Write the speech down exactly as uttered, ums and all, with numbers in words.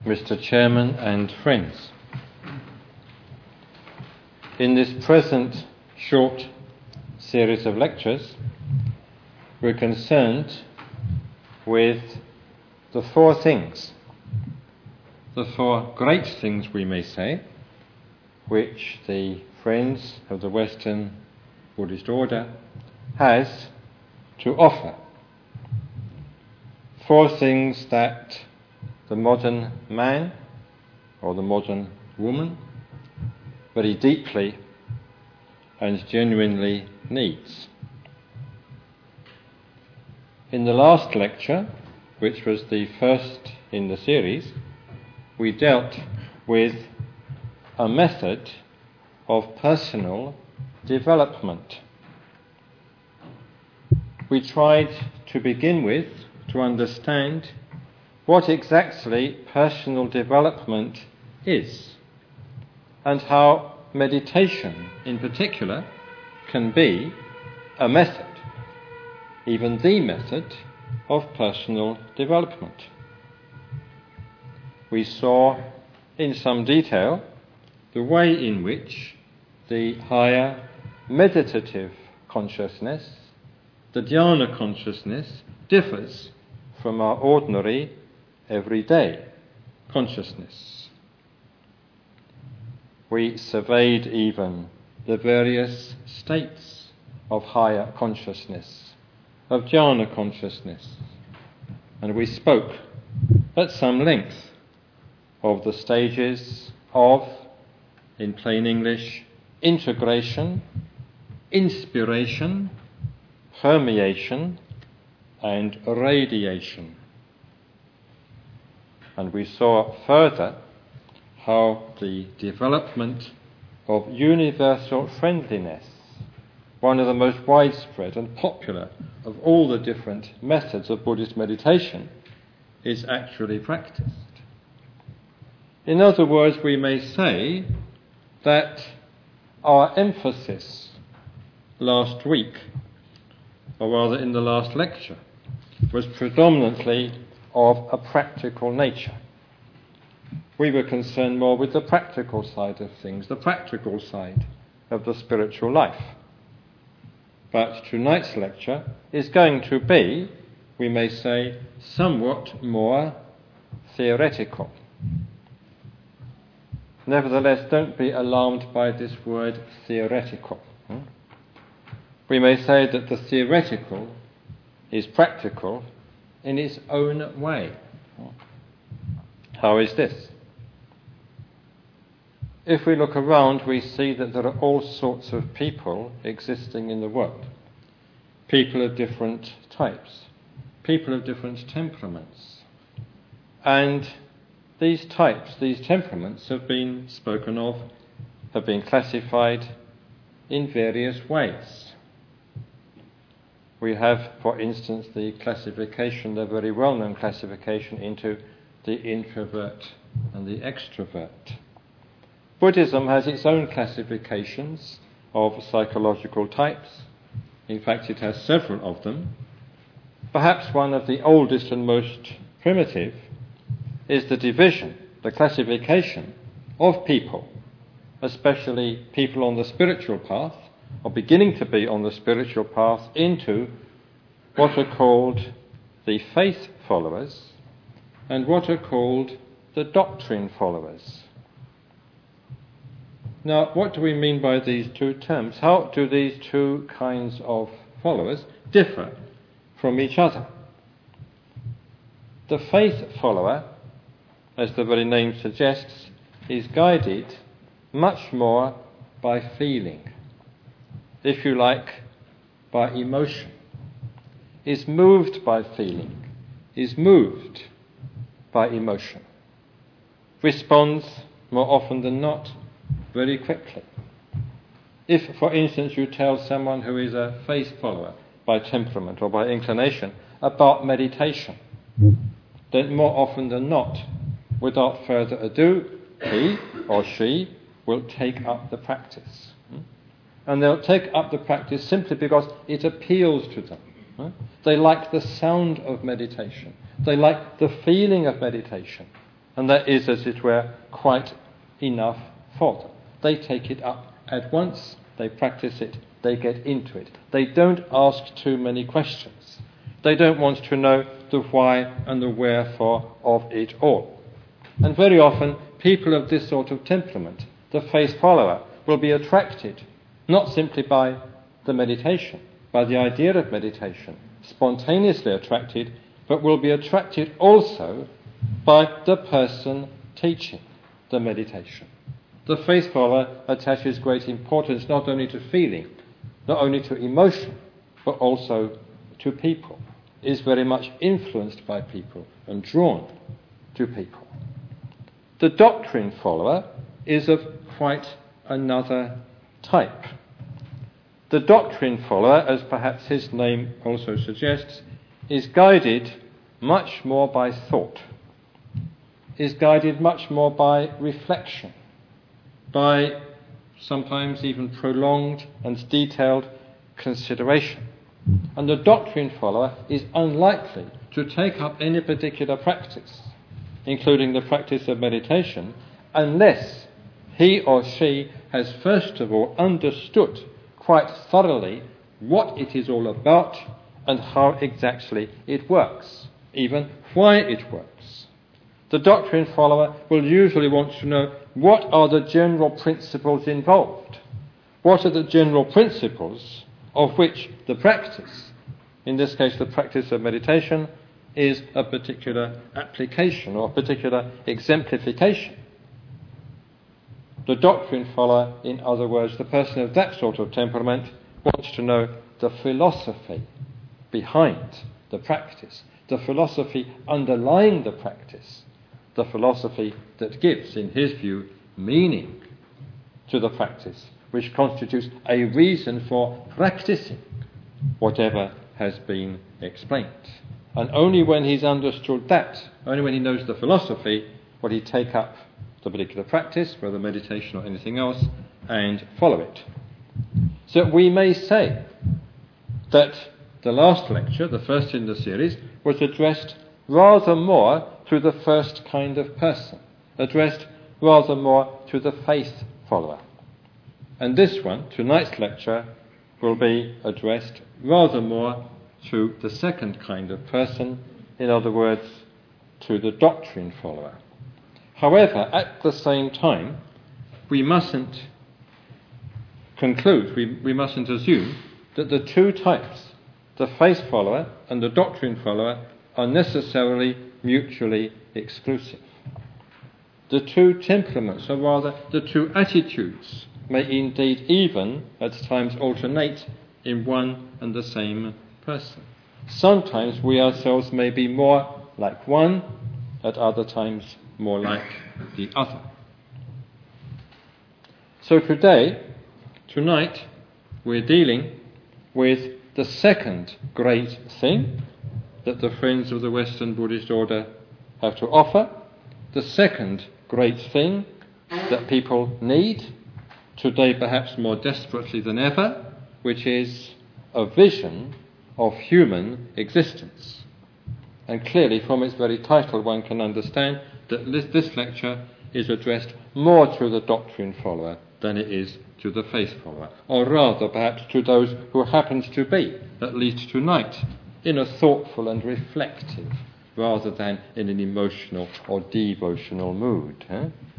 Mister Chairman and friends. In this present short series of lectures, we're concerned with the four things, the four great things we may say, which the Friends of the Western Buddhist Order has to offer. Four things that the modern man or the modern woman very deeply and genuinely needs. In the last lecture, which was the first in the series, we dealt with a method of personal development. We tried to begin with to understand what exactly personal development is, and how meditation in particular can be a method, even the method of personal development. We saw in some detail the way in which the higher meditative consciousness, the dhyana consciousness, differs from our ordinary everyday consciousness. We surveyed even the various states of higher consciousness, of jhana consciousness, and we spoke at some length of the stages of, in plain English, integration, inspiration, permeation, and radiation. And we saw further how the development of universal friendliness, one of the most widespread and popular of all the different methods of Buddhist meditation, is actually practiced. In other words, we may say that our emphasis last week, or rather in the last lecture, was predominantly of a practical nature. We were concerned more with the practical side of things, the practical side of the spiritual life. But tonight's lecture is going to be, we may say, somewhat more theoretical. Nevertheless, don't be alarmed by this word theoretical. We may say that the theoretical is practical in its own way. How is this? If we look around, we see that there are all sorts of people existing in the world. People of different types, people of different temperaments. And these types, these temperaments have been spoken of, have been classified in various ways. We have, for instance, the classification, the very well-known classification into the introvert and the extrovert. Buddhism has its own classifications of psychological types. In fact, it has several of them. Perhaps one of the oldest and most primitive is the division, the classification of people, especially people on the spiritual path, or beginning to be on the spiritual path, into what are called the faith followers and what are called the doctrine followers. Now, what do we mean by these two terms? How do these two kinds of followers differ from each other? The faith follower, as the very name suggests, is guided much more by feeling, if you like, by emotion, is moved by feeling, is moved by emotion, responds more often than not very quickly. If, for instance, you tell someone who is a faith follower by temperament or by inclination about meditation, then more often than not, without further ado, he or she will take up the practice. And they'll take up the practice simply because it appeals to them. They like the sound of meditation. They like the feeling of meditation. And that is, as it were, quite enough for them. They take it up at once, they practice it, they get into it. They don't ask too many questions. They don't want to know the why and the wherefore of it all. And very often, people of this sort of temperament, the faith follower, will be attracted not simply by the meditation, by the idea of meditation, spontaneously attracted, but will be attracted also by the person teaching the meditation. The faith follower attaches great importance not only to feeling, not only to emotion, but also to people, is very much influenced by people and drawn to people. The doctrine follower is of quite another type. The doctrine follower, as perhaps his name also suggests, is guided much more by thought, is guided much more by reflection, by sometimes even prolonged and detailed consideration. And the doctrine follower is unlikely to take up any particular practice, including the practice of meditation, unless he or she has first of all understood quite thoroughly what it is all about and how exactly it works, even why it works. The doctrine follower will usually want to know what are the general principles involved, what are the general principles of which the practice, in this case the practice of meditation, is a particular application or a particular exemplification. The doctrine follower, in other words, the person of that sort of temperament, wants to know the philosophy behind the practice, the philosophy underlying the practice, the philosophy that gives, in his view, meaning to the practice, which constitutes a reason for practicing whatever has been explained. And only when he's understood that, only when he knows the philosophy, will he take up the particular practice, whether meditation or anything else, and follow it. So we may say that the last lecture, the first in the series, was addressed rather more to the first kind of person, addressed rather more to the faith follower. And this one, tonight's lecture, will be addressed rather more to the second kind of person, in other words, to the doctrine follower. However, at the same time, we mustn't conclude, we, we mustn't assume that the two types, the faith follower and the doctrine follower, are necessarily mutually exclusive. The two temperaments, or rather the two attitudes, may indeed even at times alternate in one and the same person. Sometimes we ourselves may be more like one, at other times more like the other. So today, tonight, we're dealing with the second great thing that the Friends of the Western Buddhist Order have to offer, the second great thing that people need, today perhaps more desperately than ever, which is a vision of human existence. And clearly from its very title one can understand that this lecture is addressed more to the doctrine follower than it is to the faith follower, or rather perhaps to those who happens to be, at least tonight, in a thoughtful and reflective rather than in an emotional or devotional mood. Eh?